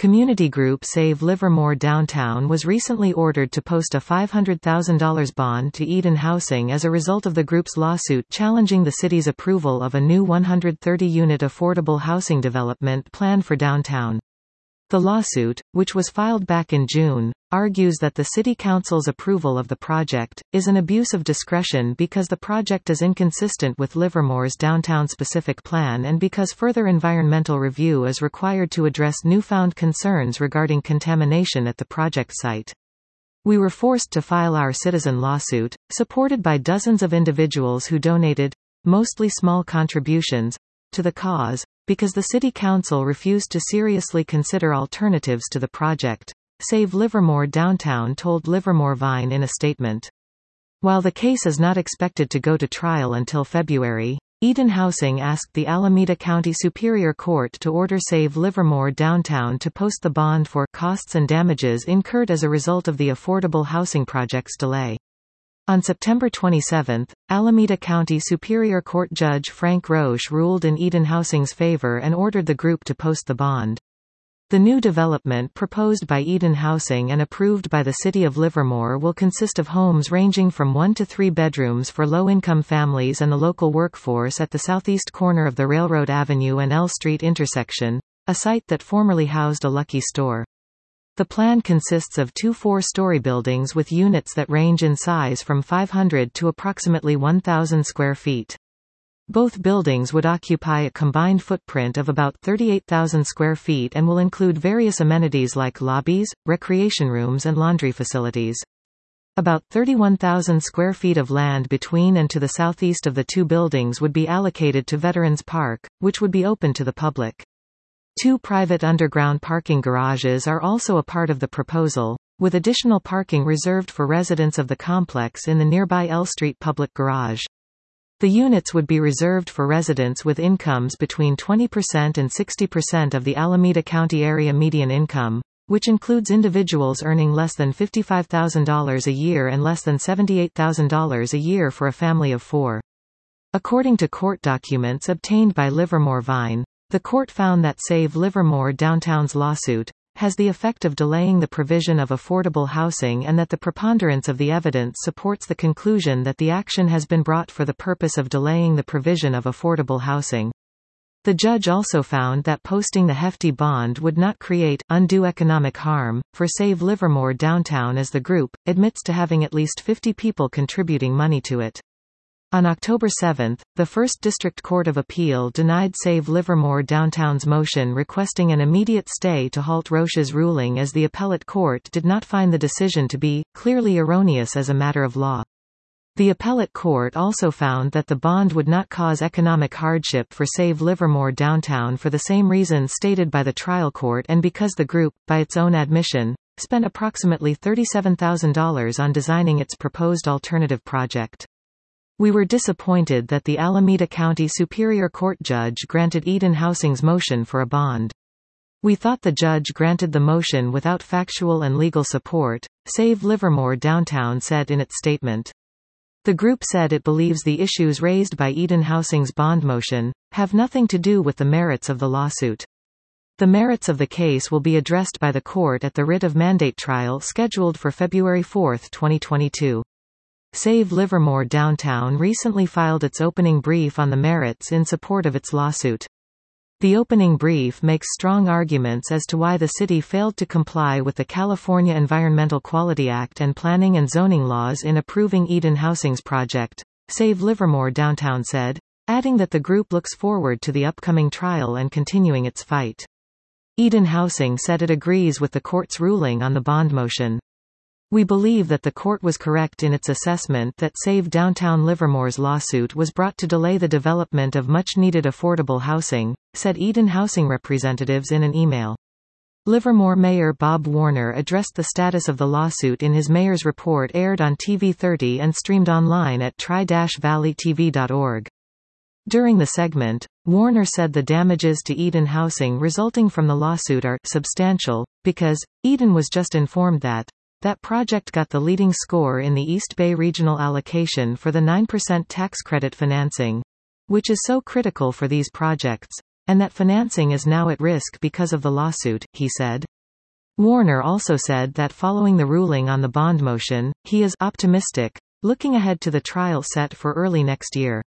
Community group Save Livermore Downtown was recently ordered to post a $500,000 bond to Eden Housing as a result of the group's lawsuit challenging the city's approval of a new 130-unit affordable housing development plan for downtown. The lawsuit, which was filed back in June, argues that the City Council's approval of the project is an abuse of discretion because the project is inconsistent with Livermore's downtown-specific plan and because further environmental review is required to address newfound concerns regarding contamination at the project site. We were forced to file our citizen lawsuit, supported by dozens of individuals who donated, mostly small contributions, to the cause, because the City Council refused to seriously consider alternatives to the project, Save Livermore Downtown told Livermore Vine in a statement. While the case is not expected to go to trial until February, Eden Housing asked the Alameda County Superior Court to order Save Livermore Downtown to post the bond for costs and damages incurred as a result of the affordable housing project's delay. On September 27, Alameda County Superior Court Judge Frank Roche ruled in Eden Housing's favor and ordered the group to post the bond. The new development proposed by Eden Housing and approved by the City of Livermore will consist of homes ranging from 1 to 3 bedrooms for low-income families and the local workforce at the southeast corner of the Railroad Avenue and L Street intersection, a site that formerly housed a Lucky store. The plan consists of 2 4-story buildings with units that range in size from 500 to approximately 1,000 square feet. Both buildings would occupy a combined footprint of about 38,000 square feet and will include various amenities like lobbies, recreation rooms and laundry facilities. About 31,000 square feet of land between and to the southeast of the 2 buildings would be allocated to Veterans Park, which would be open to the public. 2 private underground parking garages are also a part of the proposal, with additional parking reserved for residents of the complex in the nearby L Street public garage. The units would be reserved for residents with incomes between 20% and 60% of the Alameda County area median income, which includes individuals earning less than $55,000 a year and less than $78,000 a year for a family of 4. According to court documents obtained by Livermore Vine, the court found that Save Livermore Downtown's lawsuit has the effect of delaying the provision of affordable housing and that the preponderance of the evidence supports the conclusion that the action has been brought for the purpose of delaying the provision of affordable housing. The judge also found that posting the hefty bond would not create undue economic harm for Save Livermore Downtown as the group admits to having at least 50 people contributing money to it. On October 7, the 1st District Court of Appeal denied Save Livermore Downtown's motion requesting an immediate stay to halt Roche's ruling as the appellate court did not find the decision to be clearly erroneous as a matter of law. The appellate court also found that the bond would not cause economic hardship for Save Livermore Downtown for the same reasons stated by the trial court and because the group, by its own admission, spent approximately $37,000 on designing its proposed alternative project. We were disappointed that the Alameda County Superior Court judge granted Eden Housing's motion for a bond. We thought the judge granted the motion without factual and legal support, Save Livermore Downtown said in its statement. The group said it believes the issues raised by Eden Housing's bond motion have nothing to do with the merits of the lawsuit. The merits of the case will be addressed by the court at the writ of mandate trial scheduled for February 4, 2022. Save Livermore Downtown recently filed its opening brief on the merits in support of its lawsuit. The opening brief makes strong arguments as to why the city failed to comply with the California Environmental Quality Act and planning and zoning laws in approving Eden Housing's project, Save Livermore Downtown said, adding that the group looks forward to the upcoming trial and continuing its fight. Eden Housing said it agrees with the court's ruling on the bond motion. We believe that the court was correct in its assessment that Save Downtown Livermore's lawsuit was brought to delay the development of much-needed affordable housing, said Eden Housing representatives in an email. Livermore Mayor Bob Warner addressed the status of the lawsuit in his mayor's report aired on TV30 and streamed online at tri-valleytv.org. During the segment, Warner said the damages to Eden Housing resulting from the lawsuit are substantial, because Eden was just informed that project got the leading score in the East Bay Regional Allocation for the 9% tax credit financing, which is so critical for these projects. and that financing is now at risk because of the lawsuit, he said. Warner also said that following the ruling on the bond motion, he is optimistic, looking ahead to the trial set for early next year.